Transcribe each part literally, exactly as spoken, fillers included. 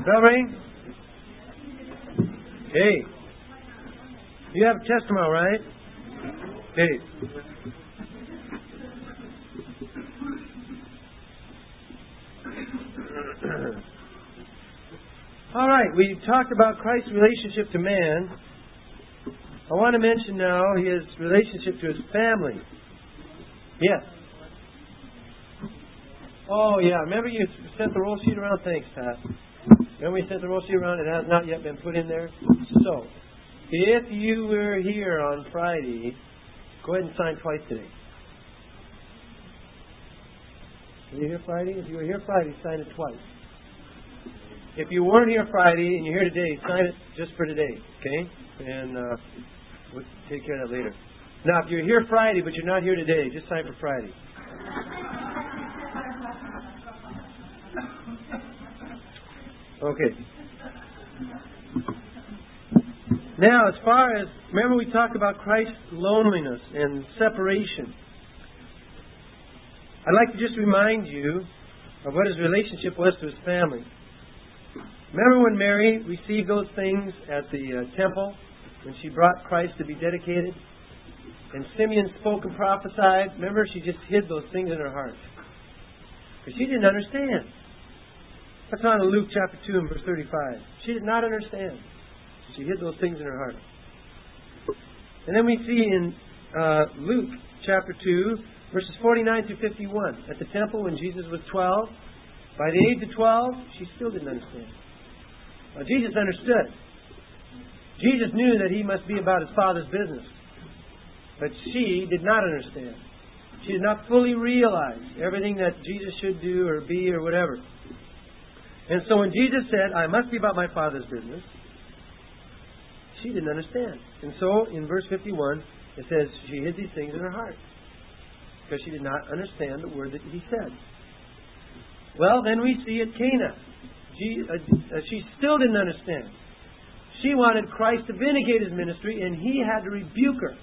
Bell ring? Hey. You have a test tomorrow, right? Hey. All right, we talked about Christ's relationship to man. I want to mention now his relationship to his family. Yes. Oh, yeah. Remember you sent the roll sheet around? Thanks, Pat. Remember we sent the roll sheet around? It has not yet been put in there. So, if you were here on Friday, go ahead and sign twice today. Were you here Friday? If you were here Friday, sign it twice. If you weren't here Friday and you're here today, sign it just for today, okay? And uh, we'll take care of that later. Now, if you're here Friday but you're not here today, just sign for Friday. Okay. Now, as far as, remember we talked about Christ's loneliness and separation. I'd like to just remind you of what his relationship was to his family. Remember when Mary received those things at the uh, temple, when she brought Christ to be dedicated? And Simeon spoke and prophesied. Remember, she just hid those things in her heart. Because she didn't understand. That's on Luke chapter two and verse thirty-five. She did not understand. She hid those things in her heart. And then we see in uh, Luke chapter two, verses forty-nine through fifty-one. At the temple when Jesus was twelve. By the age of twelve, she still didn't understand. Well, Jesus understood. Jesus knew that he must be about his Father's business. But she did not understand. She did not fully realize everything that Jesus should do or be or whatever. And so when Jesus said, I must be about my Father's business, she didn't understand. And so in verse fifty-one, it says she hid these things in her heart. Because she did not understand the word that he said. Well, then we see at Cana. She, uh, she still didn't understand. She wanted Christ to vindicate his ministry, and he had to rebuke her.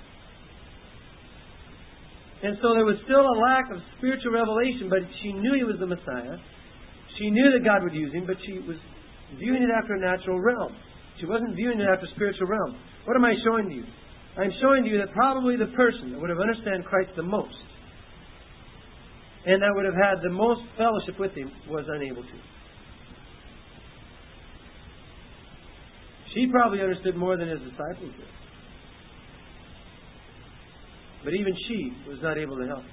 And so there was still a lack of spiritual revelation, but she knew he was the Messiah. She knew that God would use him, but she was viewing it after a natural realm. She wasn't viewing it after a spiritual realm. What am I showing to you? I'm showing to you that probably the person that would have understood Christ the most and that would have had the most fellowship with him was unable to. She probably understood more than his disciples did. But even she was not able to help.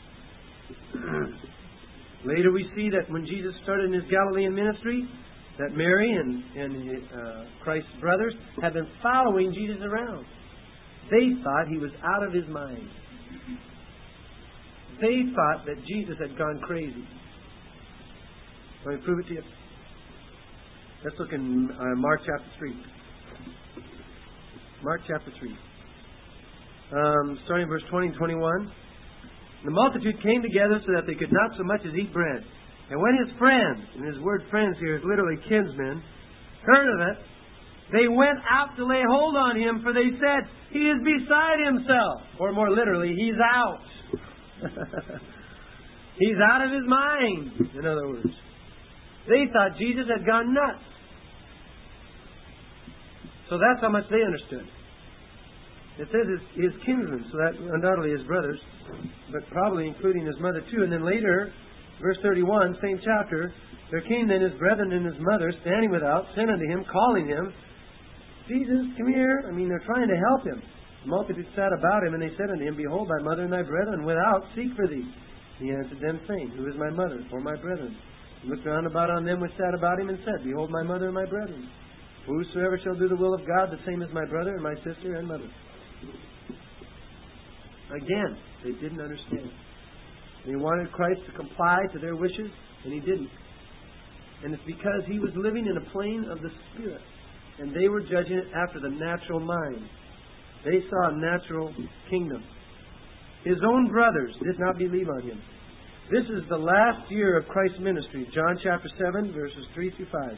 Later we see that when Jesus started in his Galilean ministry, that Mary and, and uh, Christ's brothers had been following Jesus around. They thought he was out of his mind. They thought that Jesus had gone crazy. Let me prove it to you. Let's look in uh, Mark chapter three. Mark chapter three. Um, starting verse twenty and twenty-one. The multitude came together so that they could not so much as eat bread. And when his friends, and his word friends here is literally kinsmen, heard of it, they went out to lay hold on him, for they said, he is beside himself. Or more literally, he's out. He's out of his mind, in other words. They thought Jesus had gone nuts. So that's how much they understood. It says his, his kinsmen, so that undoubtedly his brothers, but probably including his mother too. And then later, verse thirty-one, same chapter, there came then his brethren and his mother, standing without, sent unto him, calling him, Jesus, come here. I mean, they're trying to help him. The multitude sat about him, and they said unto him, Behold, thy mother and thy brethren without seek for thee. He answered them, saying, Who is my mother, or my brethren? He looked round about on them which sat about him, and said, Behold, my mother and my brethren. Whosoever shall do the will of God, the same is my brother, and my sister, and mother. Again, they didn't understand. They wanted Christ to comply to their wishes, and he didn't. And it's because he was living in a plane of the Spirit, and they were judging it after the natural mind. They saw a natural kingdom. His own brothers did not believe on him. This is the last year of Christ's ministry. John chapter seven, verses three through five.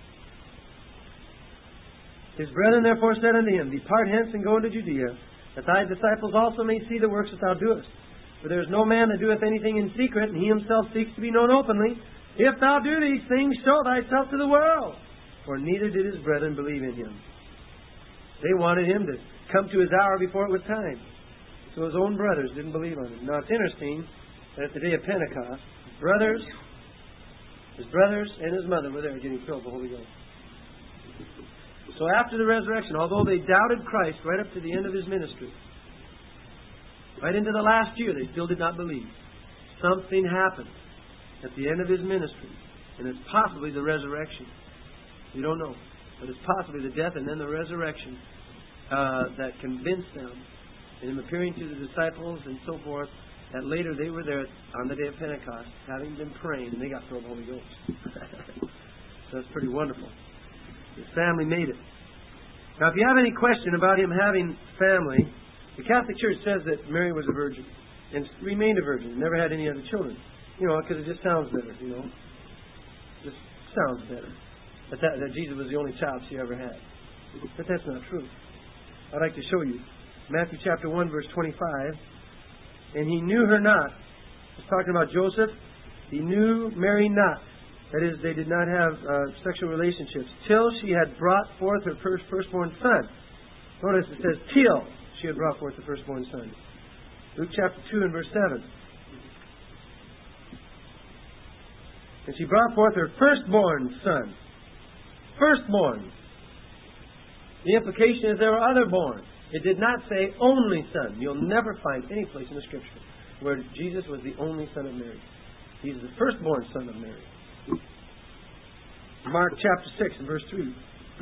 His brethren therefore said unto him, Depart hence and go into Judea, that thy disciples also may see the works that thou doest. For there is no man that doeth anything in secret, and he himself seeks to be known openly. If thou do these things, show thyself to the world. For neither did his brethren believe in him. They wanted him to come to his hour before it was time. So his own brothers didn't believe on him. Now it's interesting that at the day of Pentecost, his brothers, his brothers and his mother were there getting filled with the Holy Ghost. So after the resurrection, although they doubted Christ right up to the end of his ministry, right into the last year, they still did not believe. Something happened at the end of his ministry, and it's possibly the resurrection. You don't know, but it's possibly the death and then the resurrection uh, that convinced them, and him appearing to the disciples and so forth, that later they were there on the day of Pentecost, having been praying, and they got filled with the Holy Ghost. So that's pretty wonderful. His family made it. Now, if you have any question about him having family, the Catholic Church says that Mary was a virgin and remained a virgin, never had any other children. You know, because it just sounds better, you know. Just sounds better. But that, that Jesus was the only child she ever had. But that's not true. I'd like to show you. Matthew chapter one, verse twenty-five. And he knew her not. It's talking about Joseph. He knew Mary not. That is, they did not have uh, sexual relationships till she had brought forth her first, firstborn son. Notice it says, till she had brought forth the firstborn son. Luke chapter two and verse seven. And she brought forth her firstborn son. Firstborn. The implication is there were other born. It did not say only son. You'll never find any place in the Scripture where Jesus was the only son of Mary. He's the firstborn son of Mary. Mark chapter six and verse three.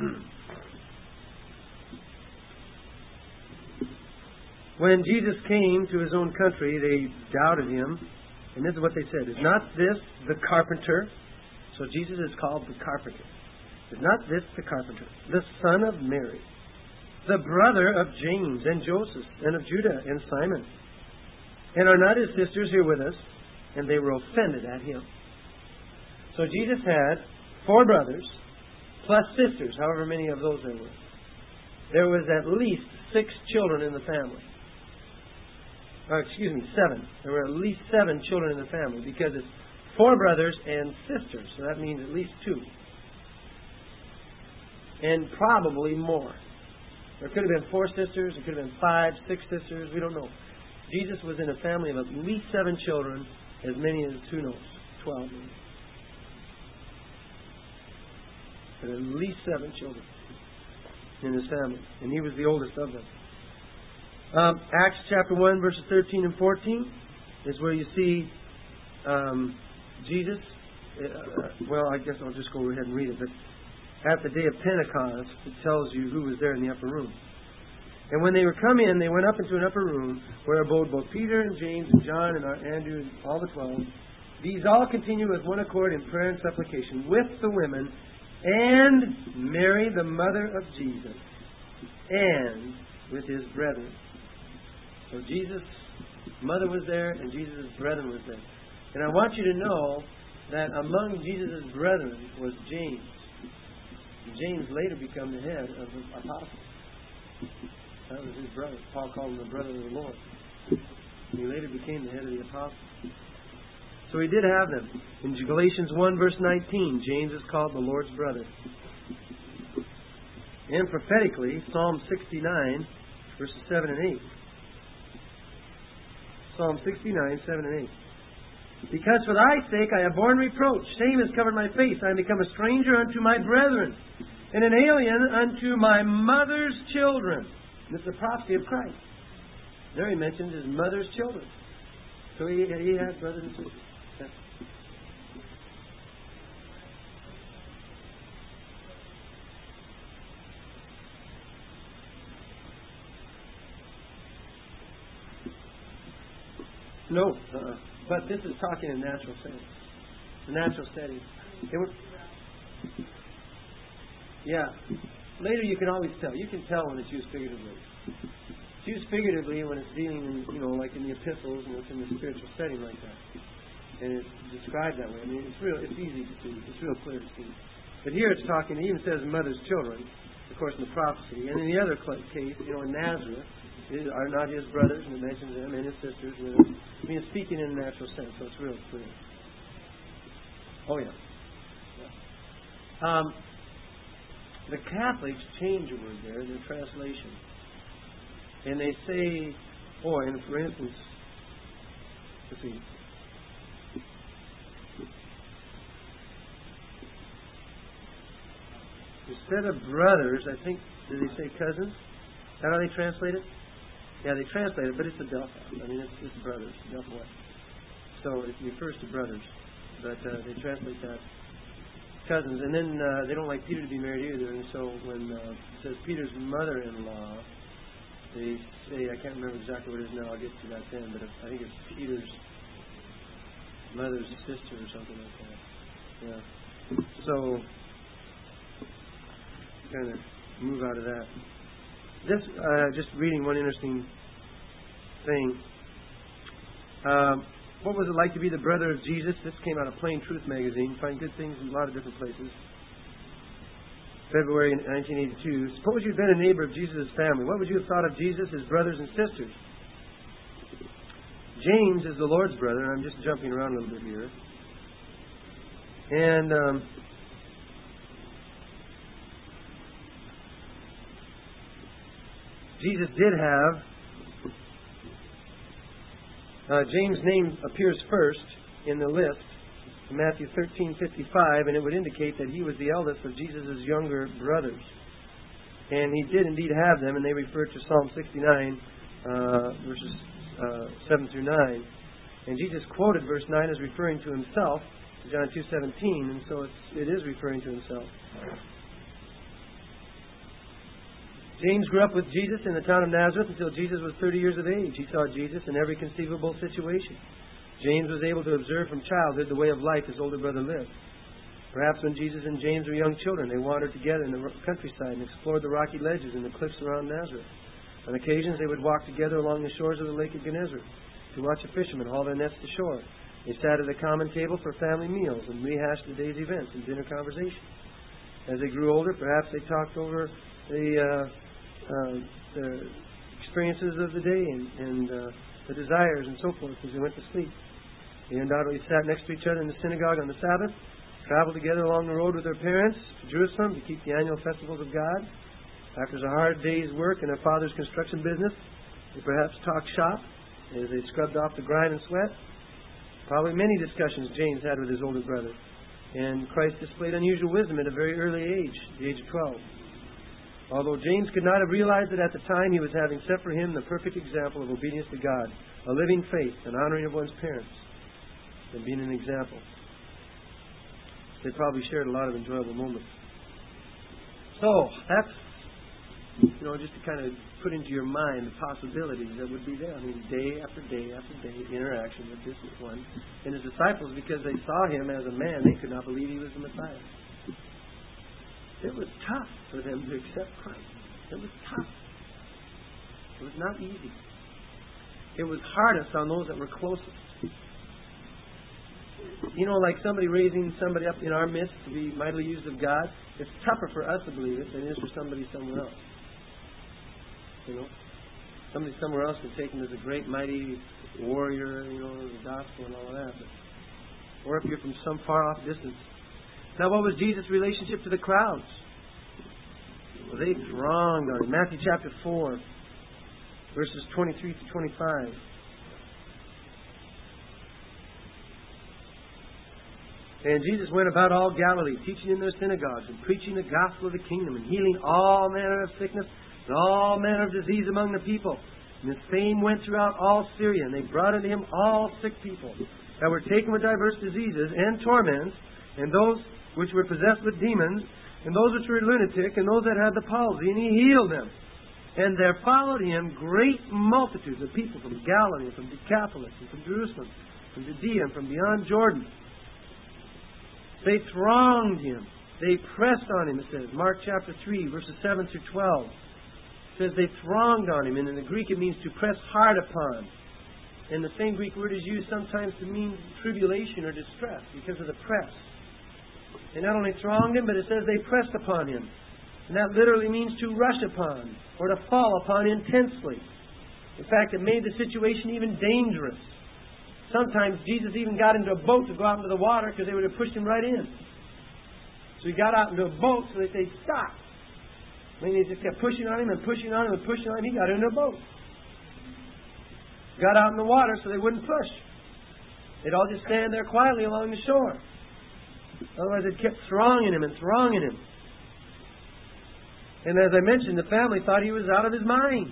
When Jesus came to his own country, they doubted him. And this is what they said. Is not this the carpenter? So Jesus is called the carpenter. Is not this the carpenter, the son of Mary, the brother of James and Joseph and of Judah and Simon? And are not his sisters here with us? And they were offended at him. So Jesus had four brothers plus sisters, however many of those there were. There was at least six children in the family. Or excuse me, seven. There were at least seven children in the family because it's four brothers and sisters. So that means at least two. And probably more. There could have been four sisters. There could have been five, six sisters. We don't know. Jesus was in a family of at least seven children, as many as, who knows, twelve. But at least seven children in his family. And he was the oldest of them. Um, Acts chapter one, verses thirteen and fourteen is where you see um, Jesus. Uh, well, I guess I'll just go ahead and read it. But at the day of Pentecost, it tells you who was there in the upper room. And when they were come in, they went up into an upper room where abode both Peter and James and John and Andrew and all the twelve. These all continued with one accord in prayer and supplication with the women and Mary, the mother of Jesus, and with his brethren. So Jesus' mother was there and Jesus' brethren was there. And I want you to know that among Jesus' brethren was James. And James later became the head of the apostles. That was his brother. Paul called him the brother of the Lord. He later became the head of the apostles. So he did have them. In Galatians one, verse nineteen, James is called the Lord's brother. And prophetically, Psalm sixty-nine, verses seven and eight. Psalm sixty-nine, seven and eight. Because for thy sake I have borne reproach. Shame has covered my face. I am become a stranger unto my brethren, and an alien unto my mother's children. This is a prophecy of Christ. There he mentions his mother's children. So he, he had brothers and sisters. Yeah. No, uh-uh. But this is talking in natural sense. The natural setting. It was, yeah. Later you can always tell. You can tell when it's used figuratively. It's used figuratively when it's dealing in, you know, like in the epistles and it's in the spiritual setting like that. And it's described that way. I mean, it's real. It's easy to see. It's real clear to see. But here it's talking, it even says mother's children, of course, in the prophecy. And in the other case, you know, in Nazareth, are not his brothers, and it mentions them, and his sisters with him. I mean, it's speaking in a natural sense, so it's real clear. Oh, yeah. yeah. Um, the Catholics change a word there in their translation. And they say, oh, and for instance, let's see. Instead of brothers, I think, did they say cousins? Is that how they translate it? Yeah, they translate it, but it's a Delphi. I mean, it's, it's brothers, Delphi. So it refers to brothers, but uh, they translate that cousins. And then uh, they don't like Peter to be married either, and so when uh, it says Peter's mother-in-law, they say, I can't remember exactly what it is now, I'll get to that then, but I think it's Peter's mother's sister or something like that. Yeah. So, kind of move out of that. This, uh, just reading one interesting thing. Um, what was it like to be the brother of Jesus? This came out of Plain Truth magazine. You find good things in a lot of different places. February nineteen eighty-two. Suppose you'd been a neighbor of Jesus' family. What would you have thought of Jesus, his brothers and sisters? James is the Lord's brother. I'm just jumping around a little bit here. And um, Jesus did have, uh, James' name appears first in the list, in Matthew thirteen fifty-five, and it would indicate that he was the eldest of Jesus' younger brothers. And he did indeed have them, and they refer to Psalm sixty-nine, uh, verses uh, seven through nine. And Jesus quoted verse nine as referring to himself, John two seventeen, and so it's, it is referring to himself. James grew up with Jesus in the town of Nazareth until Jesus was thirty years of age. He saw Jesus in every conceivable situation. James was able to observe from childhood the way of life his older brother lived. Perhaps when Jesus and James were young children, they wandered together in the countryside and explored the rocky ledges and the cliffs around Nazareth. On occasions, they would walk together along the shores of the Lake of Gennesaret to watch a fisherman haul their nets to shore. They sat at a common table for family meals and rehashed the day's events in dinner conversation. As they grew older, perhaps they talked over the, uh, uh, the experiences of the day and, and uh, the desires and so forth as they went to sleep. They undoubtedly sat next to each other in the synagogue on the Sabbath, traveled together along the road with their parents to Jerusalem to keep the annual festivals of God. After a hard day's work in their father's construction business, they perhaps talked shop as they scrubbed off the grime and sweat. Probably many discussions James had with his older brother. And Christ displayed unusual wisdom at a very early age, the age of twelve. Although James could not have realized it at the time, he was having set for him the perfect example of obedience to God, a living faith, and honoring of one's parents, and being an example. They probably shared a lot of enjoyable moments. So, that's, you know, just to kind of put into your mind the possibilities that would be there. I mean, day after day after day, interaction with this one. And his disciples, because they saw him as a man, they could not believe he was the Messiah. It was tough for them to accept Christ. It was tough. It was not easy. It was hardest on those that were closest. You know, like somebody raising somebody up in our midst to be mightily used of God, it's tougher for us to believe it than it is for somebody somewhere else. You know? Somebody somewhere else can take him as a great, mighty warrior, you know, the gospel and all of that. But, or if you're from some far-off distance. Now, what was Jesus' relationship to the crowds? Well, they thronged on him. Matthew chapter four, verses twenty-three to twenty-five. And Jesus went about all Galilee, teaching in their synagogues and preaching the gospel of the kingdom and healing all manner of sickness and all manner of disease among the people. And the same went throughout all Syria, and they brought unto him all sick people that were taken with diverse diseases and torments, and those which were possessed with demons, and those which were lunatic, and those that had the palsy, and he healed them. And there followed him great multitudes of people from Galilee, and from Decapolis, and from Jerusalem, from Judea, and from beyond Jordan. They thronged him. They pressed on him, it says. Mark chapter three, verses seven through twelve. It says they thronged on him, and in the Greek it means to press hard upon. And the same Greek word is used sometimes to mean tribulation or distress because of the press. They not only thronged him, but it says they pressed upon him. And that literally means to rush upon or to fall upon intensely. In fact, it made the situation even dangerous. Sometimes Jesus even got into a boat to go out into the water because they would have pushed him right in. So he got out into a boat so that they'd stop. I mean, they just kept pushing on him and pushing on him and pushing on him. He got into a boat. Got out in the water so they wouldn't push. They'd all just stand there quietly along the shore. Otherwise, it kept thronging him and thronging him. And as I mentioned, the family thought he was out of his mind.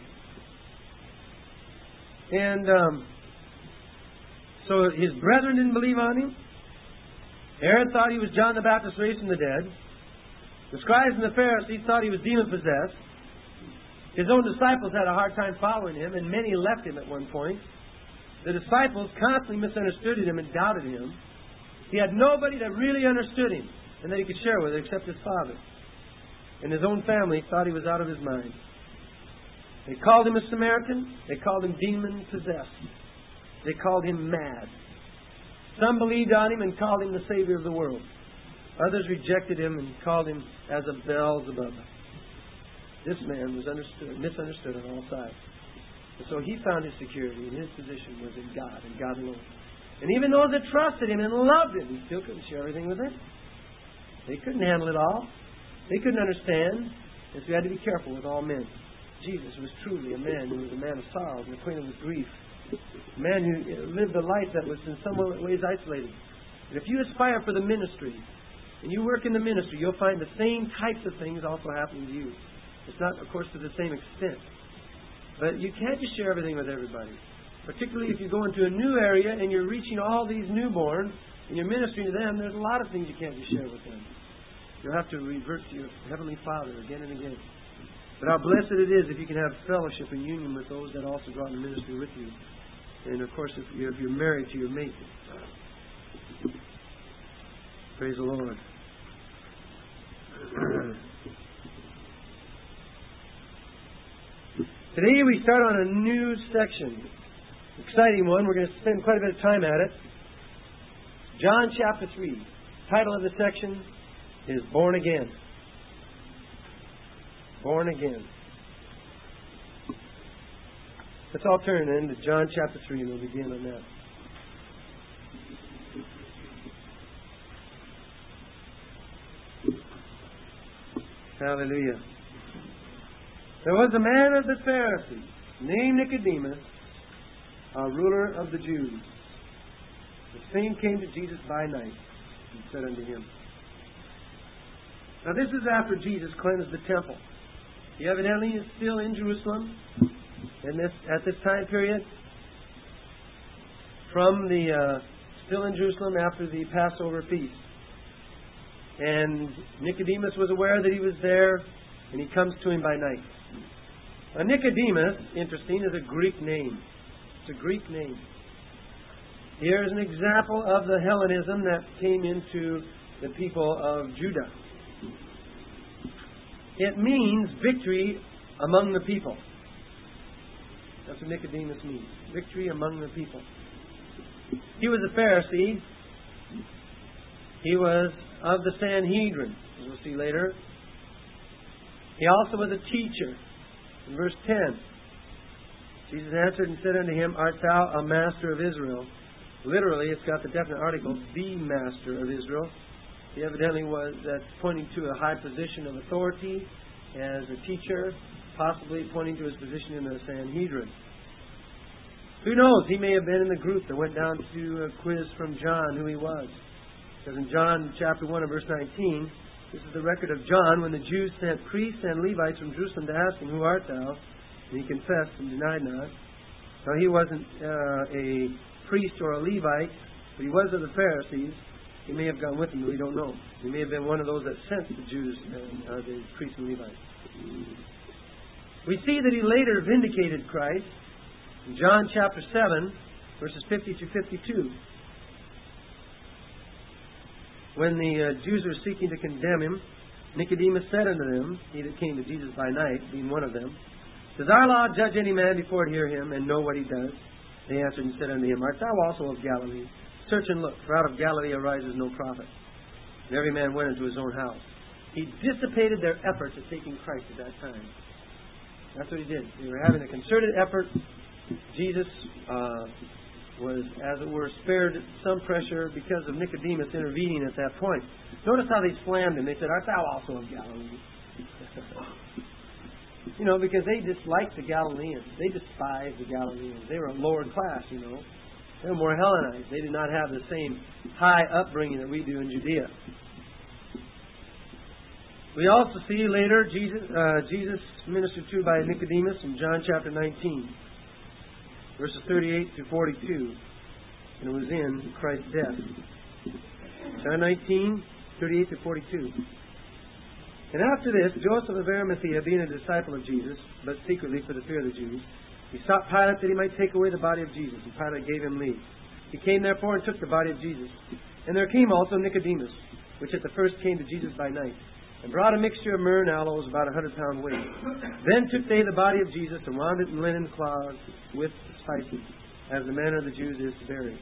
And um, so his brethren didn't believe on him. Herod thought he was John the Baptist raised from the dead. The scribes and the Pharisees thought he was demon-possessed. His own disciples had a hard time following him, and many left him at one point. The disciples constantly misunderstood him and doubted him. He had nobody that really understood him and that he could share with except his Father. And his own family thought he was out of his mind. They called him a Samaritan. They called him demon-possessed. They called him mad. Some believed on him and called him the Savior of the world. Others rejected him and called him as a Beelzebub. This man was understood, misunderstood on all sides. And so he found his security, and his position was in God and God alone. And even those that trusted him and loved him, he still couldn't share everything with them. They couldn't handle it all. They couldn't understand. And so he had to be careful with all men. Jesus was truly a man who was a man of sorrows and acquainted with grief. A man who lived a life that was in some ways isolated. And if you aspire for the ministry, and you work in the ministry, you'll find the same types of things also happening to you. It's not, of course, to the same extent. But you can't just share everything with everybody. Particularly if you go into a new area and you're reaching all these newborns and you're ministering to them, there's a lot of things you can't just share with them. You'll have to revert to your Heavenly Father again and again. But how blessed it is if you can have fellowship and union with those that also go out in ministry with you. And of course, if you're, if you're married to your mate. Praise the Lord. Today we start on a new section. Exciting one. We're going to spend quite a bit of time at it. John chapter three. Title of the section is Born Again. Born Again. Let's all turn then to John chapter three and we'll begin on that. Hallelujah. There was a man of the Pharisees named Nicodemus, a ruler of the Jews. The same came to Jesus by night and said unto him. Now this is after Jesus cleansed the temple. He evidently is still in Jerusalem in this, at this time period. From the uh, still in Jerusalem after the Passover feast. And Nicodemus was aware that he was there, and he comes to him by night. Now, Nicodemus, interesting, is a Greek name. It's a Greek name. Here is an example of the Hellenism that came into the people of Judah. It means victory among the people. That's what Nicodemus means. Victory among the people. He was a Pharisee. He was of the Sanhedrin, as we'll see later. He also was a teacher. In verse ten, Jesus answered and said unto him, Art thou a master of Israel? Literally, it's got the definite article, the master of Israel. He evidently was, that's pointing to a high position of authority as a teacher, possibly pointing to his position in the Sanhedrin. Who knows? He may have been in the group that went down to a quiz from John who he was. Because in John chapter one and verse nineteen, this is the record of John when the Jews sent priests and Levites from Jerusalem to ask him, Who art thou? And he confessed and denied not. Now he wasn't uh, a priest or a Levite, but he was of the Pharisees. He may have gone with them, we don't know. He may have been one of those that sent the Jews and uh, the priests and Levites. We see that he later vindicated Christ in John chapter seven, verses fifty to fifty-two. When the uh, Jews were seeking to condemn him, Nicodemus said unto them, he that came to Jesus by night, being one of them, Does our law judge any man before it hear him, and know what he does? They answered and said unto him, Art thou also of Galilee? Search and look, for out of Galilee arises no prophet. And every man went into his own house. He dissipated their efforts at taking Christ at that time. That's what he did. They were having a concerted effort. Jesus uh, was, as it were, spared some pressure because of Nicodemus intervening at that point. Notice how they slammed him. They said, "Art thou also of Galilee?" You know, because they disliked the Galileans. They despised the Galileans. They were a lower class, you know. They were more Hellenized. They did not have the same high upbringing that we do in Judea. We also see later Jesus, uh, Jesus ministered to by Nicodemus in John chapter nineteen, verses thirty-eight to forty-two. And it was in Christ's death. John nineteen, thirty-eight to forty-two. And after this, Joseph of Arimathea, being a disciple of Jesus, but secretly for the fear of the Jews, he sought Pilate that he might take away the body of Jesus, and Pilate gave him leave. He came therefore and took the body of Jesus. And there came also Nicodemus, which at the first came to Jesus by night, and brought a mixture of myrrh and aloes, about a hundred pound weight. Then took they the body of Jesus, and wound it in linen cloths with spices, as the manner of the Jews is to bury.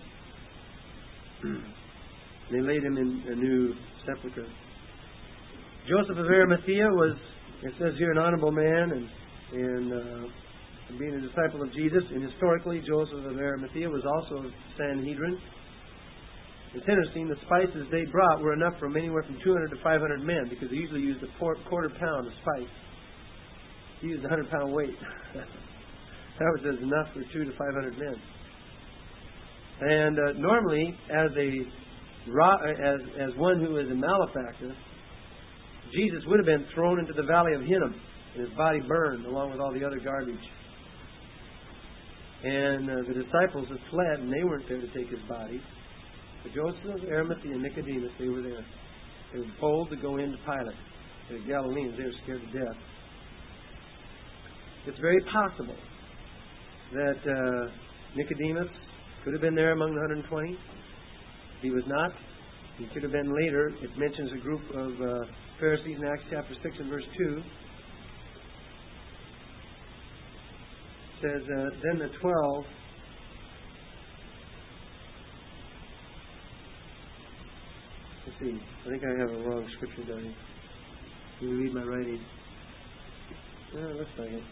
They laid him in a new sepulchre. Joseph of Arimathea was, it says here, an honorable man, and, and uh, being a disciple of Jesus. And historically, Joseph of Arimathea was also of Sanhedrin. It's interesting, the spices they brought were enough from anywhere from two hundred to five hundred men, because they usually used a quarter pound of spice. He used a hundred pound weight. That was enough for two to five hundred men. And uh, normally, as a as as one who is a malefactor, Jesus would have been thrown into the valley of Hinnom and his body burned along with all the other garbage. And uh, the disciples had fled, and they weren't there to take his body. But Joseph of Arimathea and Nicodemus, they were there. They were bold to go into Pilate. The Galileans, they were scared to death. It's very possible that uh, Nicodemus could have been there among the one hundred twenty. He was not. He could have been later. It mentions a group of uh, Pharisees in Acts chapter six and verse two. It says, uh, then the twelve let's see, I think I have a wrong scripture down here. Can you read my writing? Oh, looks like it.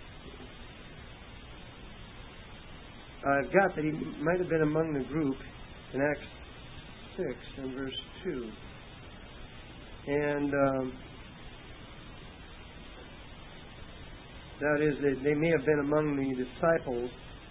I've got that he might have been among the group in Acts six and verse two. And um, that is, that they may have been among the disciples.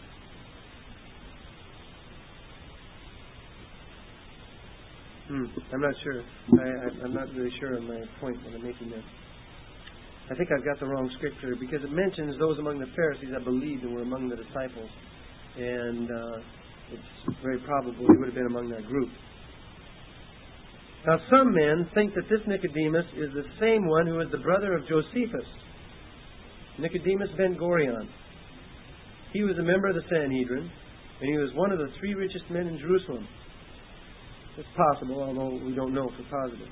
Hmm, I'm not sure. I, I, I'm not really sure on my point when I'm making that. I think I've got the wrong scripture, because it mentions those among the Pharisees that believed and were among the disciples. And uh, it's very probable he would have been among that group. Now, some men think that this Nicodemus is the same one who is the brother of Josephus, Nicodemus ben Gorion. He was a member of the Sanhedrin, and he was one of the three richest men in Jerusalem. It's possible, although we don't know for positive.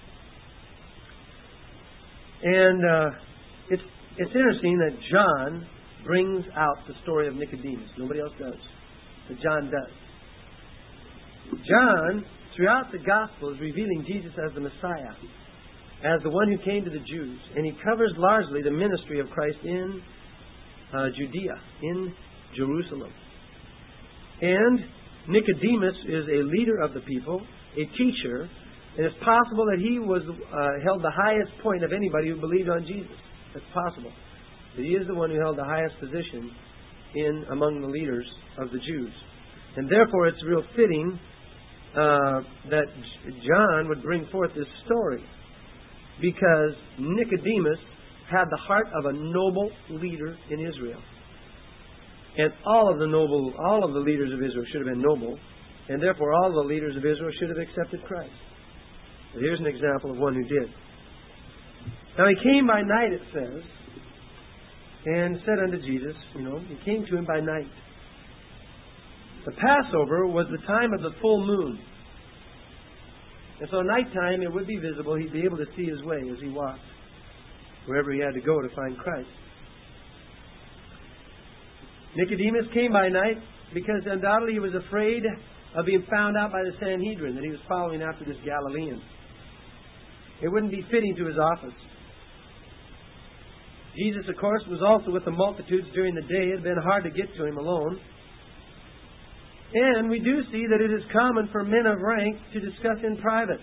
And uh, it's it's interesting that John brings out the story of Nicodemus. Nobody else does, but John does. John, throughout the Gospel, is revealing Jesus as the Messiah, as the one who came to the Jews. And he covers largely the ministry of Christ in uh, Judea, in Jerusalem. And Nicodemus is a leader of the people, a teacher, and it's possible that he was uh, held the highest point of anybody who believed on Jesus. It's possible. But he is the one who held the highest position in among the leaders of the Jews. And therefore it's real fitting Uh, that John would bring forth this story, because Nicodemus had the heart of a noble leader in Israel, and all of the noble, all of the leaders of Israel should have been noble, and therefore all the leaders of Israel should have accepted Christ. But here's an example of one who did. Now he came by night, it says, and said unto Jesus, you know, he came to him by night. The Passover was the time of the full moon. And so at nighttime it would be visible. He'd be able to see his way as he walked, wherever he had to go to find Christ. Nicodemus came by night because undoubtedly he was afraid of being found out by the Sanhedrin, that he was following after this Galilean. It wouldn't be fitting to his office. Jesus, of course, was also with the multitudes during the day. It had been hard to get to him alone. And we do see that it is common for men of rank to discuss in private.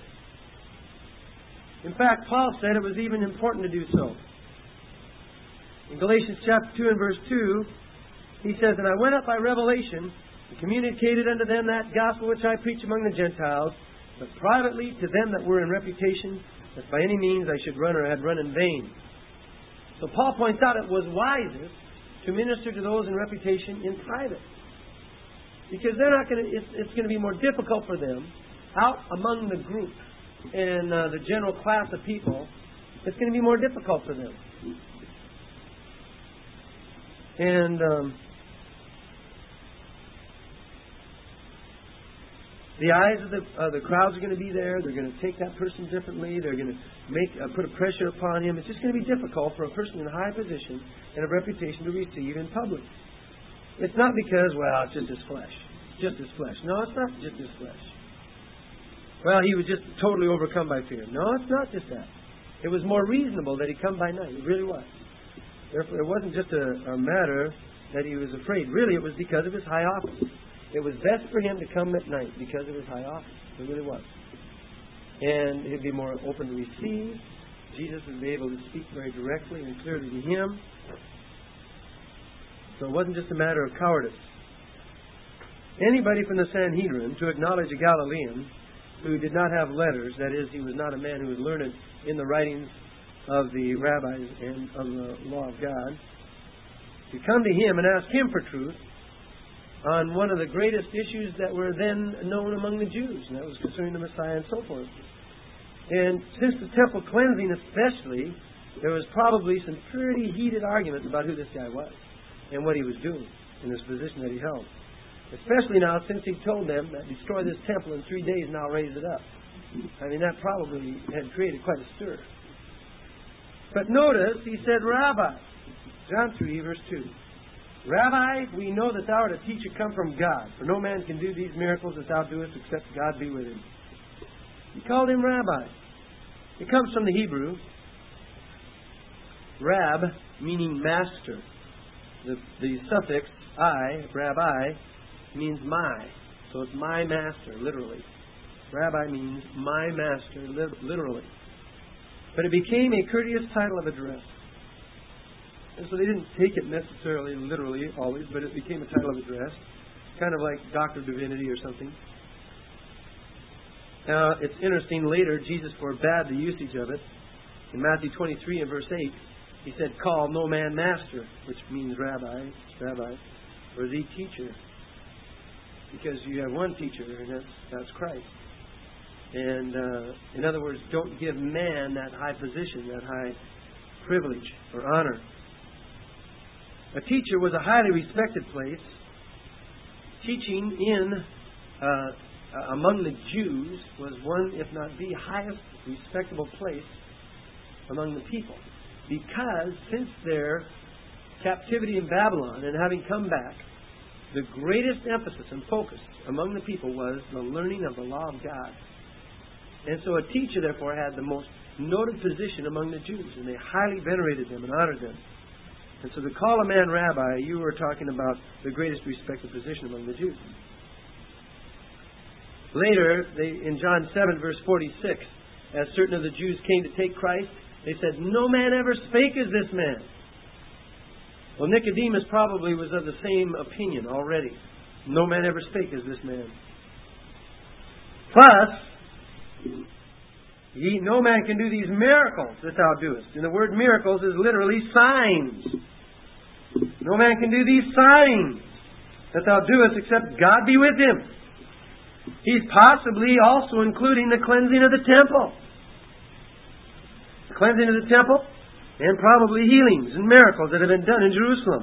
In fact, Paul said it was even important to do so. In Galatians chapter two and verse two, he says, "And I went up by revelation and communicated unto them that gospel which I preach among the Gentiles, but privately to them that were in reputation, that by any means I should run or had run in vain." So Paul points out it was wisest to minister to those in reputation in private. Because they're not going to, it's, it's going to be more difficult for them out among the group and uh, the general class of people. It's going to be more difficult for them. And um, the eyes of the uh, the crowds are going to be there. They're going to take that person differently. They're going to make uh, put a pressure upon him. It's just going to be difficult for a person in a high position and a reputation to receive in public. It's not because, well, it's just his flesh. It's just his flesh. No, it's not just his flesh. Well, he was just totally overcome by fear. No, it's not just that. It was more reasonable that he come by night. It really was. Therefore, it wasn't just a, a matter that he was afraid. Really, it was because of his high office. It was best for him to come at night because of his high office. It really was. And he'd be more open to receive. Jesus would be able to speak very directly and clearly to him. So it wasn't just a matter of cowardice. Anybody from the Sanhedrin to acknowledge a Galilean who did not have letters, that is, he was not a man who was learned in the writings of the rabbis and of the law of God, to come to him and ask him for truth on one of the greatest issues that were then known among the Jews, and that was concerning the Messiah and so forth. And since the temple cleansing especially, there was probably some pretty heated arguments about who this guy was and what he was doing in this position that he held. Especially now since he told them that destroy this temple in three days and I'll raise it up. I mean, that probably had created quite a stir. But notice, he said, Rabbi. John three, verse two. Rabbi, we know that thou art a teacher come from God, for no man can do these miracles that thou doest except God be with him. He called him Rabbi. It comes from the Hebrew, Rab, meaning master. The, the suffix I, Rabbi, means my. So it's my master, literally. Rabbi means my master, li- literally. But it became a courteous title of address. And so they didn't take it necessarily literally always, but it became a title of address. Kind of like Doctor of Divinity or something. Now, it's interesting, later Jesus forbade the usage of it. In Matthew twenty-three and verse eight, he said, call no man master, which means rabbi, rabbi, or the teacher. Because you have one teacher, and that's, that's Christ. And uh, in other words, don't give man that high position, that high privilege or honor. A teacher was a highly respected place. Teaching in uh, among the Jews was one, if not the highest respectable place among the people. Because since their captivity in Babylon and having come back, the greatest emphasis and focus among the people was the learning of the law of God. And so a teacher, therefore, had the most noted position among the Jews, and they highly venerated them and honored them. And so to call a man rabbi, you were talking about the greatest respected position among the Jews. Later, they, in John seven, verse forty-six, as certain of the Jews came to take Christ, they said, no man ever spake as this man. Well, Nicodemus probably was of the same opinion already. No man ever spake as this man. Plus, ye, no man can do these miracles that thou doest. And the word miracles is literally signs. No man can do these signs that thou doest except God be with him. He's possibly also including the cleansing of the temple. The cleansing of the temple and probably healings and miracles that have been done in Jerusalem.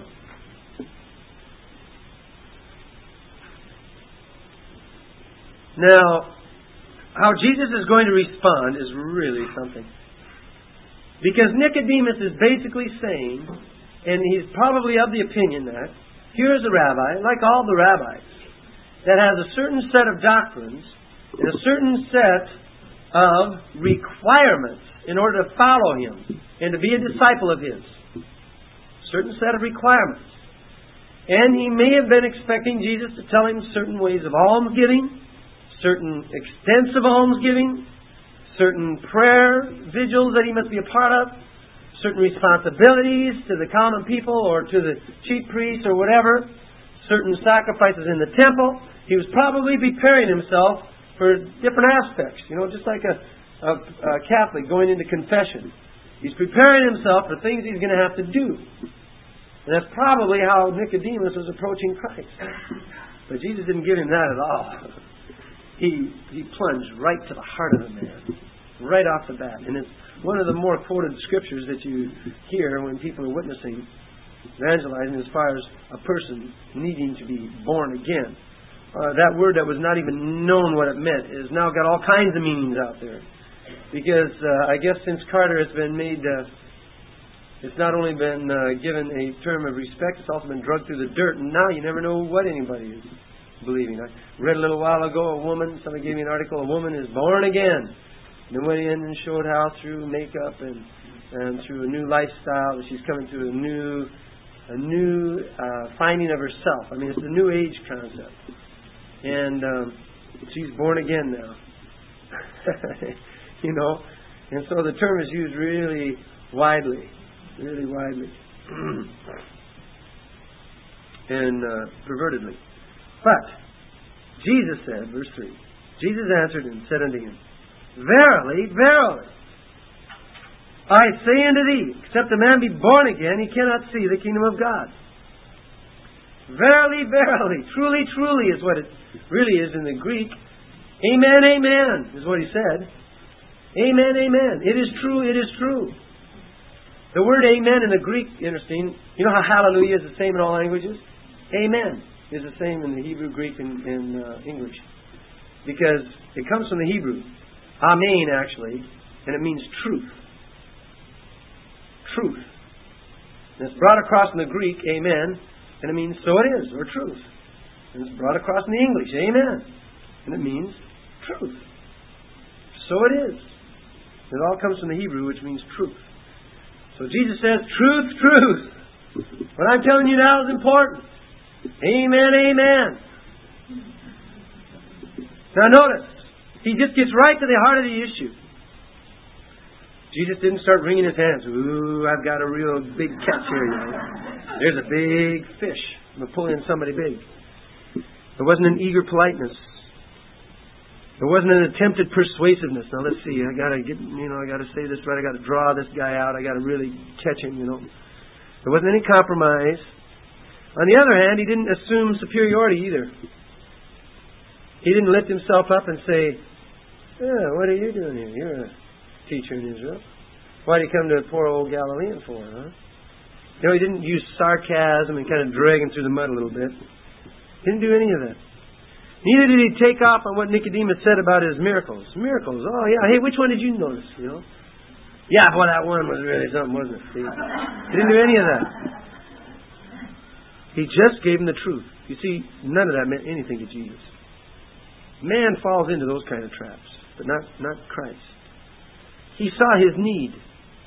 Now, how Jesus is going to respond is really something. Because Nicodemus is basically saying, and he's probably of the opinion that, here's a rabbi, like all the rabbis, that has a certain set of doctrines and a certain set of requirements in order to follow him and to be a disciple of his. A certain set of requirements. And he may have been expecting Jesus to tell him certain ways of almsgiving, certain extensive almsgiving, certain prayer vigils that he must be a part of, certain responsibilities to the common people or to the chief priests or whatever, certain sacrifices in the temple. He was probably preparing himself for different aspects, you know, just like a, a, a Catholic going into confession. He's preparing himself for things he's going to have to do. And that's probably how Nicodemus was approaching Christ. But Jesus didn't give him that at all. He he plunged right to the heart of the man, right off the bat. And it's one of the more quoted scriptures that you hear when people are witnessing, evangelizing, as far as a person needing to be born again. Uh, that word that was not even known what it meant has now got all kinds of meanings out there. Because uh, I guess since Carter it's been made... Uh, It's not only been uh, given a term of respect, it's also been drugged through the dirt, and now you never know what anybody is believing. I read a little while ago, a woman, somebody gave me an article, a woman is born again. And then went in and showed how through makeup and, and through a new lifestyle that she's coming to a new a new uh, finding of herself. I mean, it's a new age concept. And um, she's born again now. You know? And so the term is used really widely. Really widely. and uh, pervertedly. But Jesus said, verse three, Jesus answered and said unto him, Verily, verily, I say unto thee, except a man be born again, he cannot see the kingdom of God. Verily, verily, truly, truly is what it really is in the Greek. Amen, amen, is what he said. Amen, amen. It is true, it is true. The word amen in the Greek, interesting. You know how hallelujah is the same in all languages? Amen is the same in the Hebrew, Greek, and, and uh, English. Because it comes from the Hebrew. Amen, actually. And it means truth. Truth. And it's brought across in the Greek, amen. And it means so it is, or truth. And it's brought across in the English, amen. And it means truth. So it is. It all comes from the Hebrew, which means truth. So Jesus says, truth, truth. What I'm telling you now is important. Amen, amen. Now notice, he just gets right to the heart of the issue. Jesus didn't start wringing his hands. Ooh, I've got a real big catch here, you know. There's a big fish. I'm going to pull in somebody big. There wasn't an eager politeness. There wasn't an attempted persuasiveness. Now let's see. I got to get, you know, I got to say this right. I got to draw this guy out. I got to really catch him. You know, there wasn't any compromise. On the other hand, he didn't assume superiority either. He didn't lift himself up and say, "Yeah, what are you doing here? You're a teacher in Israel. Why did you come to a poor old Galilean for, huh?" You know, he didn't use sarcasm and kind of drag him through the mud a little bit. He didn't do any of that. Neither did he take off on what Nicodemus said about his miracles. Miracles, oh yeah, hey, which one did you notice, you know? Yeah, boy, that one was really something, wasn't it? See? He didn't do any of that. He just gave him the truth. You see, none of that meant anything to Jesus. Man falls into those kind of traps, but not, not Christ. He saw his need.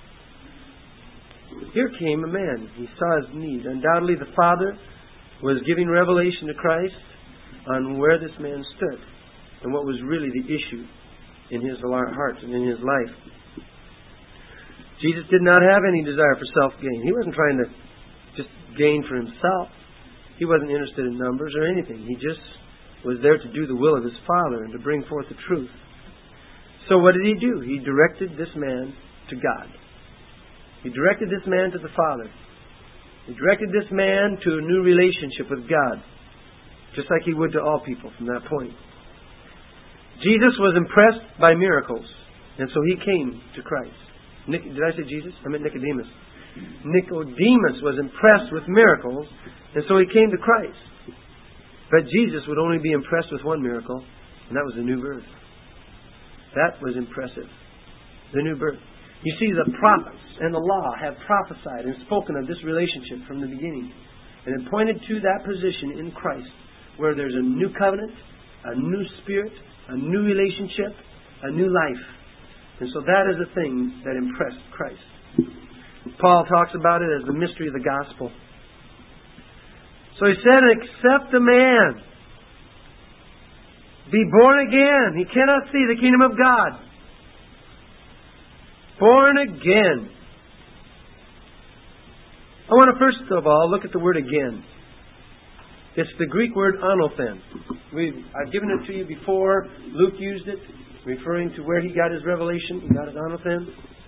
Here came a man. He saw his need. Undoubtedly, the Father was giving revelation to Christ on where this man stood and what was really the issue in his heart and in his life. Jesus did not have any desire for self-gain. He wasn't trying to just gain for himself. He wasn't interested in numbers or anything. He just was there to do the will of his Father and to bring forth the truth. So what did he do? He directed this man to God. He directed this man to the Father. He directed this man to a new relationship with God, just like he would to all people from that point. Jesus was impressed by miracles, and so he came to Christ. Nic- did I say Jesus? I meant Nicodemus. Nicodemus was impressed with miracles, and so he came to Christ. But Jesus would only be impressed with one miracle, and that was the new birth. That was impressive. The new birth. You see, the prophets and the law have prophesied and spoken of this relationship from the beginning, and it pointed to that position in Christ, where there's a new covenant, a new spirit, a new relationship, a new life. And so that is the thing that impressed Christ. Paul talks about it as the mystery of the gospel. So he said, except a man be born again, he cannot see the kingdom of God. Born again. I want to first of all look at the word again. It's the Greek word anothen. We've, I've given it to you before. Luke used it, referring to where he got his revelation. He got his anothen.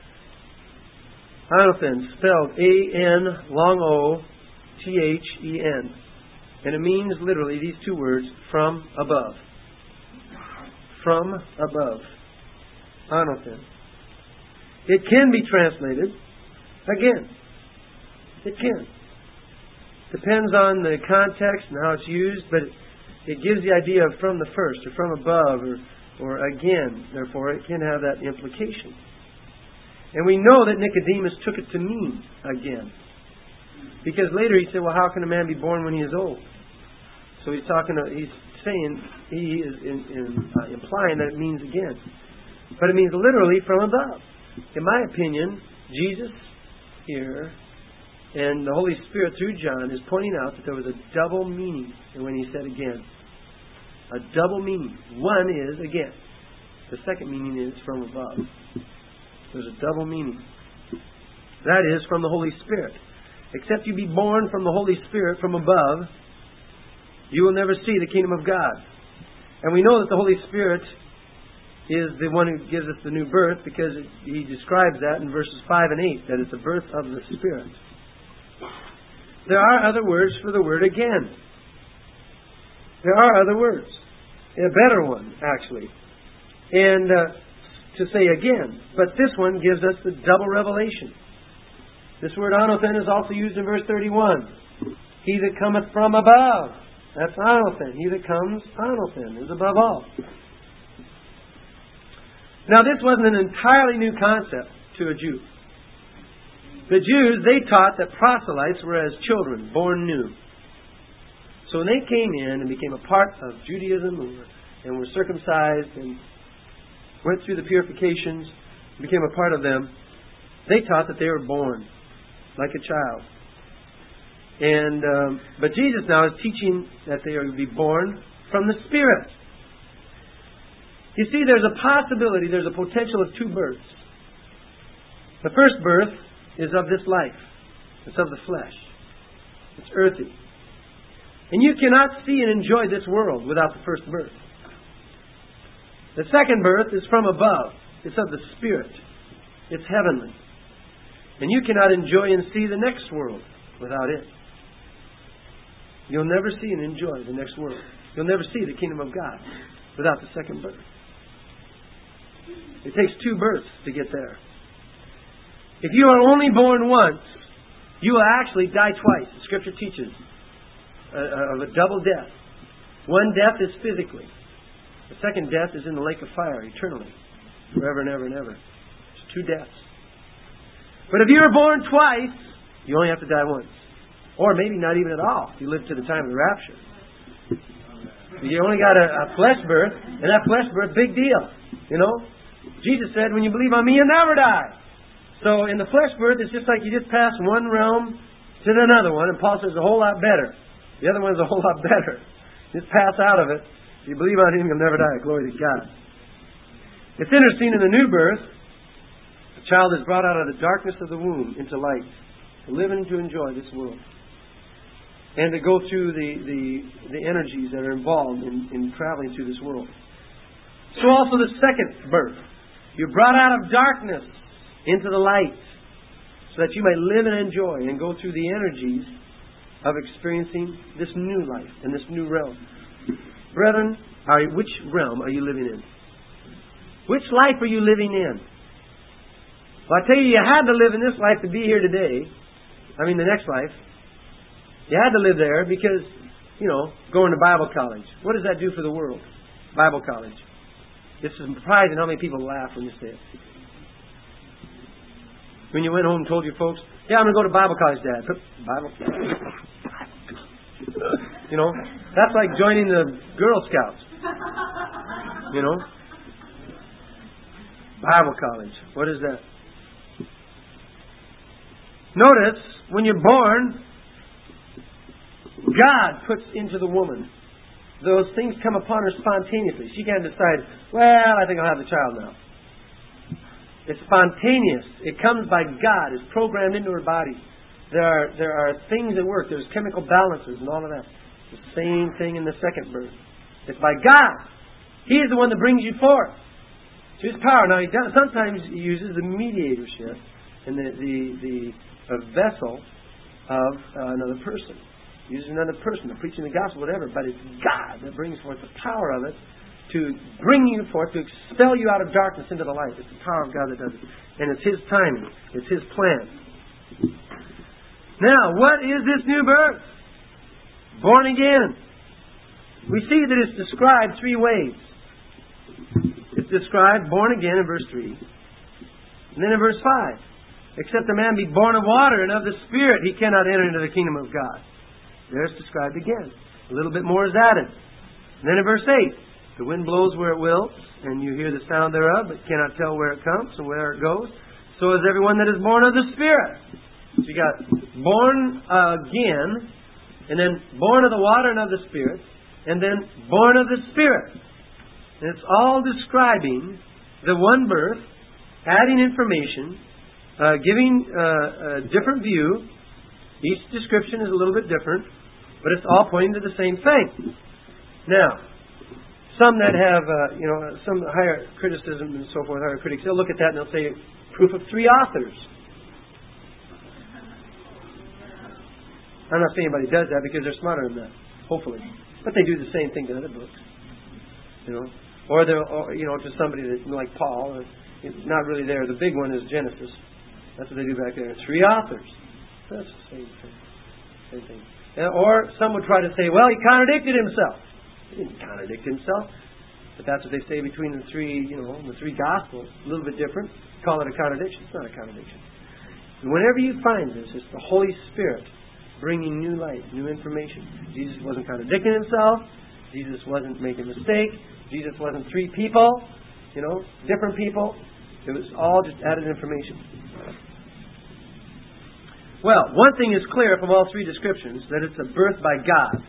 Anothen, spelled A N long O T H E N. And it means literally these two words, from above. From above. Anothen. It can be translated again. It can. Depends on the context and how it's used, but it, it gives the idea of from the first, or from above, or, or again. Therefore, it can have that implication. And we know that Nicodemus took it to mean again. Because later he said, well, how can a man be born when he is old? So he's talking, to, he's saying, he is in, in, uh, implying that it means again. But it means literally from above. In my opinion, Jesus here and the Holy Spirit through John is pointing out that there was a double meaning when he said again. A double meaning. One is again. The second meaning is from above. There's a double meaning. That is from the Holy Spirit. Except you be born from the Holy Spirit from above, you will never see the kingdom of God. And we know that the Holy Spirit is the one who gives us the new birth, because it, he describes that in verses five and eight, that it's the birth of the Spirit. There are other words for the word again. There are other words. A better one, actually. And uh, to say again. But this one gives us the double revelation. This word anothen is also used in verse thirty-one. He that cometh from above. That's anothen. He that comes, anothen, is above all. Now this wasn't an entirely new concept to a Jew. The Jews, they taught that proselytes were as children, born new. So when they came in and became a part of Judaism and were circumcised and went through the purifications, became a part of them, they taught that they were born like a child. And um, but Jesus now is teaching that they are to be born from the Spirit. You see, there's a possibility, there's a potential of two births. The first birth is of this life. It's of the flesh. It's earthy. And you cannot see and enjoy this world without the first birth. The second birth is from above. It's of the Spirit. It's heavenly. And you cannot enjoy and see the next world without it. You'll never see and enjoy the next world. You'll never see the kingdom of God without the second birth. It takes two births to get there. If you are only born once, you will actually die twice. The Scripture teaches uh, of a double death. One death is physically. The second death is in the lake of fire eternally, forever and ever and ever. It's two deaths. But if you are born twice, you only have to die once. Or maybe not even at all, if you live to the time of the rapture. You only got a, a flesh birth, and that flesh birth, big deal. You know? Jesus said, when you believe on me, you'll never die. So in the flesh birth, it's just like you just pass one realm to another one, and Paul says a whole lot better. The other one is a whole lot better. Just pass out of it. If you believe on him, you'll never die. Glory to God. It's interesting, in the new birth, the child is brought out of the darkness of the womb into light, to live and to enjoy this world, and to go through the, the, the energies that are involved in, in traveling through this world. So also the second birth. You're brought out of darkness into the light, so that you may live and enjoy and go through the energies of experiencing this new life and this new realm. Brethren, are, which realm are you living in? Which life are you living in? Well, I tell you, you had to live in this life to be here today. I mean, the next life. You had to live there because, you know, going to Bible college. What does that do for the world? Bible college. It's surprising how many people laugh when you say it. When you went home and told your folks, yeah, I'm going to go to Bible college, Dad. Bible You know, that's like joining the Girl Scouts. You know? Bible college. What is that? Notice, when you're born, God puts into the woman. Those things come upon her spontaneously. She can't decide, well, I think I'll have the child now. It's spontaneous. It comes by God. It's programmed into her body. There are, there are things at work. There's chemical balances and all of that. The same thing in the second birth. It's by God. He is the one that brings you forth. It's His power. Now, He does, sometimes He uses the mediatorship and the, the, the a vessel of uh, another person. He uses another person, preaching the gospel, whatever. But it's God that brings forth the power of it to bring you forth, to expel you out of darkness into the light. It's the power of God that does it. And it's His timing. It's His plan. Now, what is this new birth? Born again. We see that it's described three ways. It's described born again in verse three. And then in verse five. Except a man be born of water and of the Spirit, he cannot enter into the kingdom of God. There it's described again. A little bit more is added. And then in verse eight. The wind blows where it will, and you hear the sound thereof, but cannot tell where it comes and where it goes. So is everyone that is born of the Spirit. So you got born again, and then born of the water and of the Spirit, and then born of the Spirit. And it's all describing the one birth, adding information, uh, giving uh, a different view. Each description is a little bit different, but it's all pointing to the same thing. Now, some that have, uh, you know, some higher criticism and so forth, higher critics, they'll look at that and they'll say, proof of three authors. I'm not saying anybody does that because they're smarter than that, hopefully. But they do the same thing to other books. You know, or they're, or, you know, to somebody that, like Paul, it's not really there. The big one is Genesis. That's what they do back there. Three authors. That's the same thing. Same thing. Or some would try to say, well, he contradicted himself. He didn't contradict himself. But that's what they say between the three, you know, the three Gospels. A little bit different. Call it a contradiction. It's not a contradiction. And whenever you find this, it's the Holy Spirit bringing new light, new information. Jesus wasn't contradicting Himself. Jesus wasn't making a mistake. Jesus wasn't three people, you know, different people. It was all just added information. Well, one thing is clear from all three descriptions, that it's a birth by God.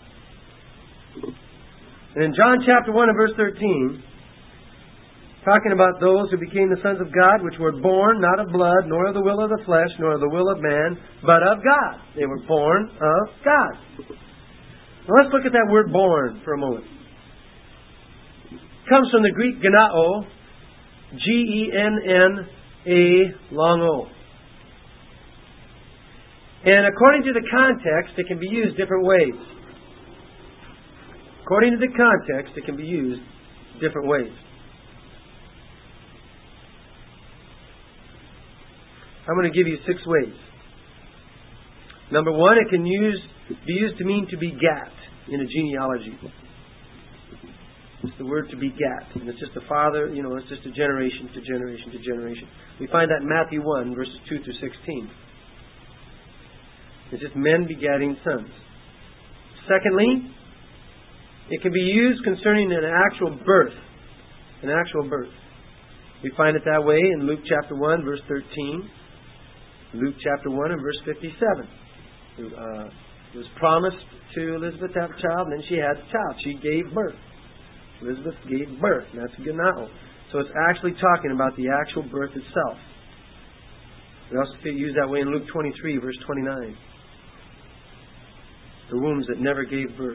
And in John chapter one and verse thirteen, talking about those who became the sons of God, which were born not of blood, nor of the will of the flesh, nor of the will of man, but of God. They were born of God. Now let's look at that word born for a moment. It comes from the Greek genao, G E N N A long O. And according to the context, it can be used different ways. According to the context, it can be used different ways. I'm going to give you six ways. Number one, it can use, be used to mean to begat in a genealogy. It's the word to begat. And it's just a father, you know, it's just a generation to generation to generation. We find that in Matthew one, verses two through sixteen. It's just men begatting sons. Secondly, it can be used concerning an actual birth. An actual birth. We find it that way in Luke chapter one, verse thirteen. Luke chapter one and verse fifty-seven. Uh, it was promised to Elizabeth to have a child, and then she had a child. She gave birth. Elizabeth gave birth. And that's genao. So it's actually talking about the actual birth itself. We also see it used that way in Luke twenty-three, verse twenty-nine. The wombs that never gave birth.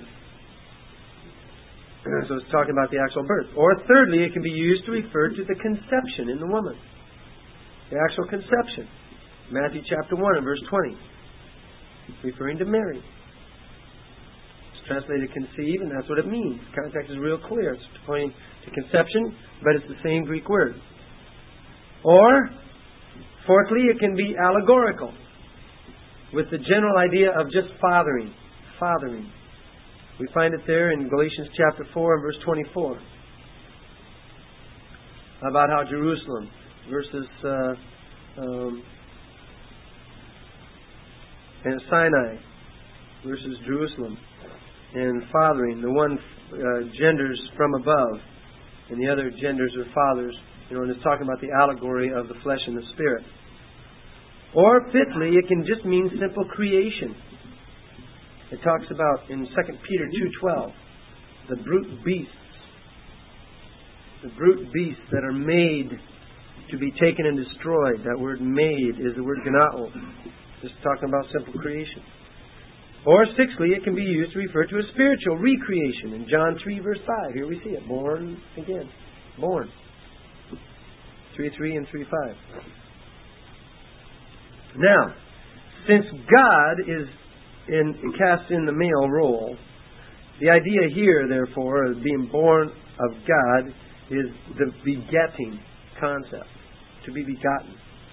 So it's talking about the actual birth. Or thirdly, it can be used to refer to the conception in the woman. The actual conception. Matthew chapter one and verse twenty. Referring to Mary. It's translated conceive, and that's what it means. The context is real clear. It's pointing to conception, but it's the same Greek word. Or, fourthly, it can be allegorical, with the general idea of just fathering. Fathering. We find it there in Galatians chapter four and verse twenty-four. About how Jerusalem versus uh, um, and Sinai versus Jerusalem, and fathering. The one uh, genders from above, and the other genders are fathers. You know, and it's talking about the allegory of the flesh and the spirit. Or fifthly, it can just mean simple creation. It talks about in Second Peter two twelve, the brute beasts. The brute beasts that are made to be taken and destroyed. That word made is the word ganao. Just talking about simple creation. Or sixthly, it can be used to refer to a spiritual recreation. In John three verse five, here we see it. Born again. Born. three three and three five. Now, since God is in, cast in the male role, the idea here, therefore, of being born of God is the begetting concept. To be begotten.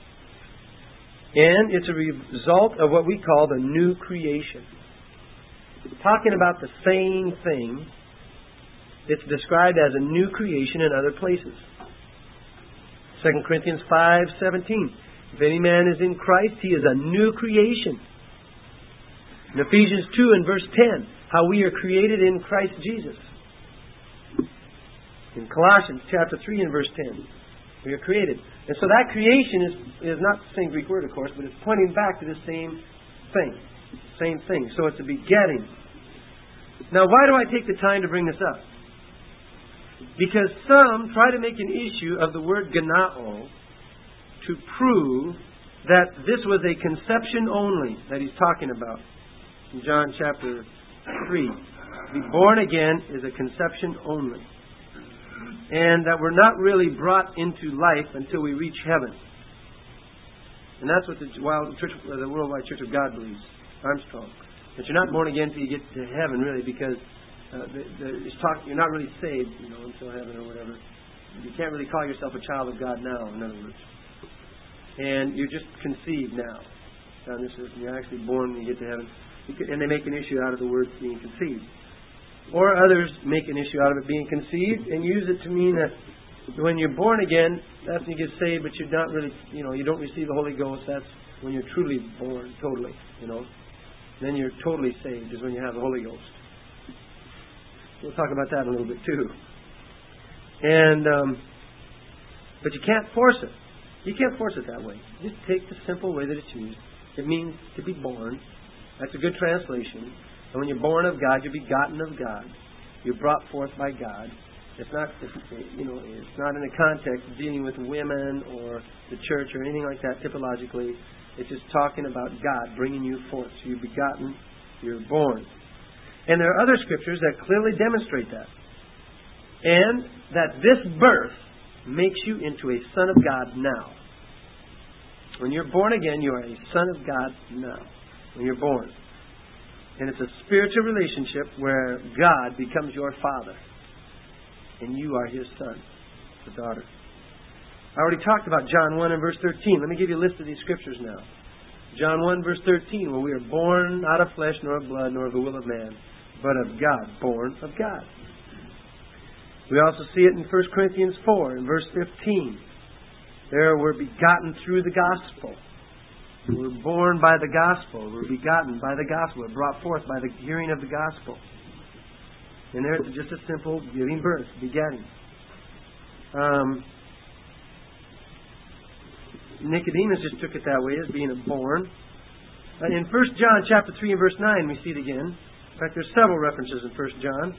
And it's a result of what we call the new creation. Talking about the same thing, it's described as a new creation in other places. Second Corinthians five seventeen. If any man is in Christ, he is a new creation. In Ephesians two and verse ten, how we are created in Christ Jesus. In Colossians chapter three and verse ten, we are created. And so that creation is, is not the same Greek word, of course, but it's pointing back to the same thing. Same thing. So it's a begetting. Now, why do I take the time to bring this up? Because some try to make an issue of the word ganao to prove that this was a conception only that he's talking about. In John chapter three. To be born again is a conception only. And that we're not really brought into life until we reach heaven. And that's what the, well, the, Church, the Worldwide Church of God believes. Armstrong. That you're not born again until you get to heaven, really, because uh, the, the, it's talk, you're not really saved, you know, until heaven or whatever. You can't really call yourself a child of God now, in other words. And you're just conceived now. Now this is, you're actually born when you get to heaven. And they make an issue out of the word being conceived. Or others make an issue out of it being conceived and use it to mean that when you're born again, that's when you get saved, but you're not really, you know, you don't receive the Holy Ghost. That's when you're truly born, totally, you know. Then you're totally saved is when you have the Holy Ghost. We'll talk about that a little bit too. And, um, but you can't force it. You can't force it that way. Just take the simple way that it's used. It means to be born. That's a good translation. And when you're born of God, you're begotten of God. You're brought forth by God. It's not, you know, it's not in a context of dealing with women or the church or anything like that typologically. It's just talking about God bringing you forth. So you're begotten, you're born. And there are other scriptures that clearly demonstrate that. And that this birth makes you into a son of God now. When you're born again, you are a son of God now. When you're born. And it's a spiritual relationship where God becomes your father. And you are his son, the daughter. I already talked about John one and verse thirteen. Let me give you a list of these scriptures now. John one verse thirteen, where we are born not of flesh, nor of blood, nor of the will of man, but of God, born of God. We also see it in First Corinthians four in verse fifteen. There we're begotten through the gospel. We're born by the gospel. We're begotten by the gospel. We're brought forth by the hearing of the gospel. And there's just a simple giving birth, begetting. Um, Nicodemus just took it that way as being a born. And in First John chapter three and verse nine, we see it again. In fact, there's several references in First John.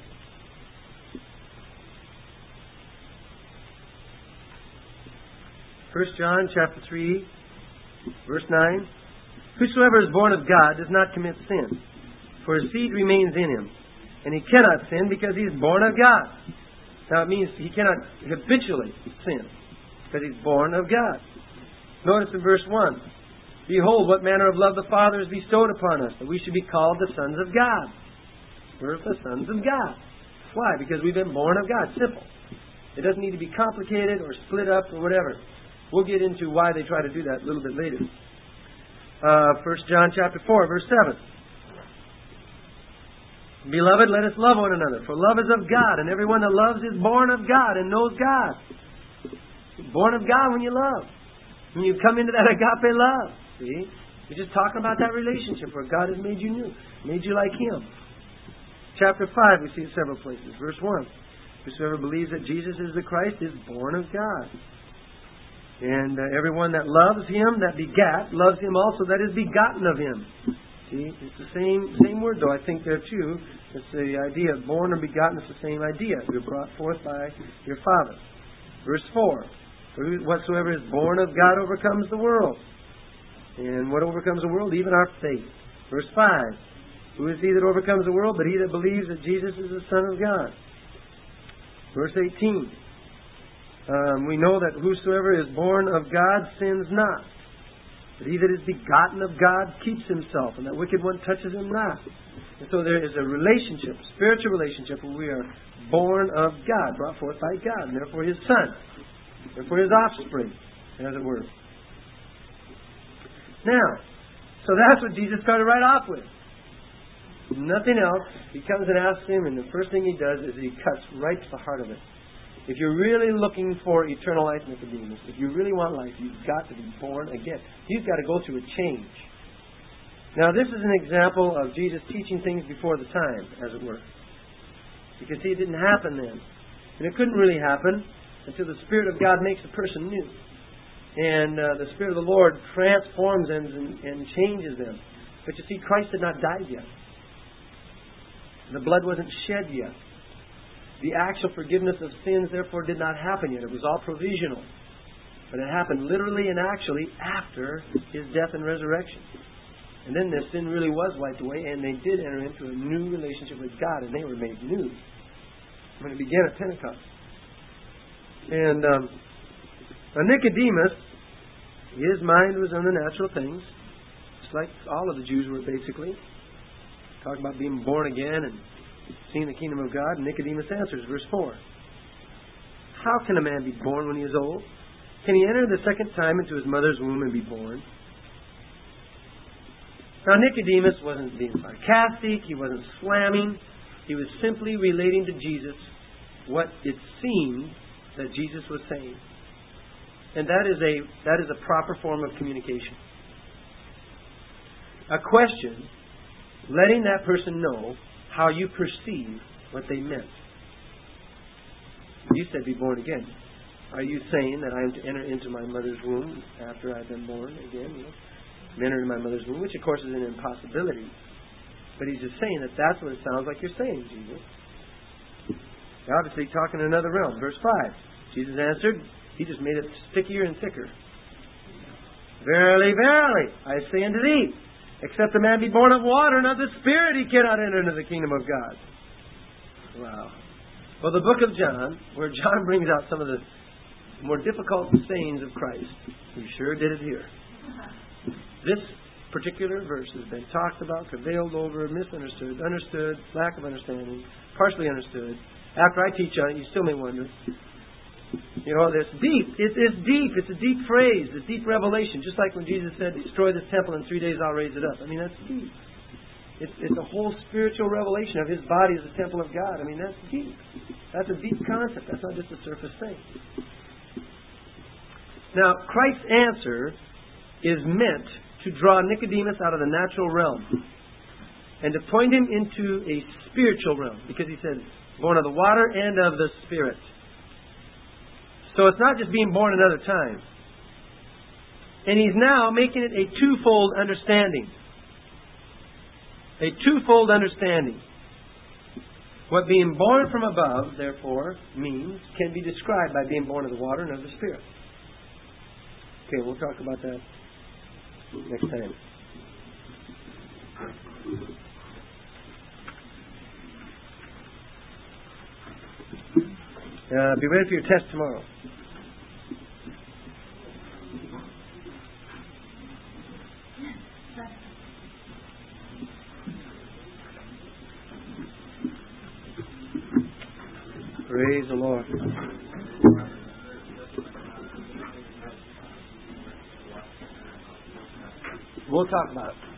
First John chapter three, verse nine. Whosoever is born of God does not commit sin, for his seed remains in him. And he cannot sin because he is born of God. Now it means he cannot habitually sin because he's born of God. Notice in verse one. Behold, what manner of love the Father has bestowed upon us, that we should be called the sons of God. We're the sons of God. Why? Because we've been born of God. Simple. It doesn't need to be complicated or split up or whatever. We'll get into why they try to do that a little bit later. Uh, First John chapter four, verse seven. Beloved, let us love one another, for love is of God, and everyone that loves is born of God and knows God. You're born of God when you love. When you come into that agape love. See? We're just talking about that relationship where God has made you new, made you like Him. Chapter five, we see it several places. Verse one. Whosoever believes that Jesus is the Christ is born of God. And uh, everyone that loves Him, that begat, loves Him also that is begotten of Him. See, it's the same same word, though, I think there too. It's the idea of born or begotten. It's the same idea. You're brought forth by your Father. Verse four. Whatsoever is born of God overcomes the world. And what overcomes the world? Even our faith. Verse five. Who is he that overcomes the world? But he that believes that Jesus is the Son of God. Verse eighteen. Um, we know that whosoever is born of God sins not. But he that is begotten of God keeps himself, and that wicked one touches him not. And so there is a relationship, spiritual relationship, where we are born of God, brought forth by God, and therefore His Son, therefore His offspring, as it were. Now, so that's what Jesus started right off with. Nothing else. He comes and asks him, and the first thing he does is he cuts right to the heart of it. If you're really looking for eternal life, Nicodemus, if you really want life, you've got to be born again. You've got to go through a change. Now, this is an example of Jesus teaching things before the time, as it were. Because, see, it didn't happen then. And it couldn't really happen until the Spirit of God makes a person new. And uh, the Spirit of the Lord transforms them and, and changes them. But you see, Christ had not died yet. The blood wasn't shed yet. The actual forgiveness of sins, therefore, did not happen yet. It was all provisional. But it happened literally and actually after His death and resurrection. And then their sin really was wiped away, and they did enter into a new relationship with God, and they were made new when it began at Pentecost. And um, Nicodemus, his mind was on the natural things, just like all of the Jews were basically. Talking about being born again and seeing the kingdom of God. Nicodemus answers, verse four. How can a man be born when he is old? Can he enter the second time into his mother's womb and be born? Now, Nicodemus wasn't being sarcastic. He wasn't slamming. He was simply relating to Jesus what it seemed that Jesus was saying. And that is a that is a proper form of communication. A question, letting that person know how you perceive what they meant. You said be born again. Are you saying that I am to enter into my mother's womb after I've been born again? You know? Enter into my mother's womb, which of course is an impossibility. But he's just saying that that's what it sounds like you're saying, Jesus. You're obviously talking in another realm. Verse five. Jesus answered. He just made it stickier and thicker. Verily, verily, I say unto thee, except a man be born of water and of the Spirit, he cannot enter into the kingdom of God. Wow. Well, the book of John, where John brings out some of the more difficult sayings of Christ, he sure did it here. This particular verse has been talked about, prevailed over, misunderstood, understood, lack of understanding, partially understood. After I teach on it, you still may wonder. You know, it's deep. It, it's deep. It's a deep phrase. It's deep revelation. Just like when Jesus said, destroy this temple in three days I'll raise it up. I mean, that's deep. It's, it's a whole spiritual revelation of His body as the temple of God. I mean, that's deep. That's a deep concept. That's not just a surface thing. Now, Christ's answer is meant to draw Nicodemus out of the natural realm and to point him into a spiritual realm, because he said, born of the water and of the Spirit. So it's not just being born another time. And he's now making it a twofold understanding. A twofold understanding. What being born from above, therefore, means can be described by being born of the water and of the Spirit. Okay, we'll talk about that next time. Uh, be ready for your test tomorrow. Praise the Lord. We'll talk about it.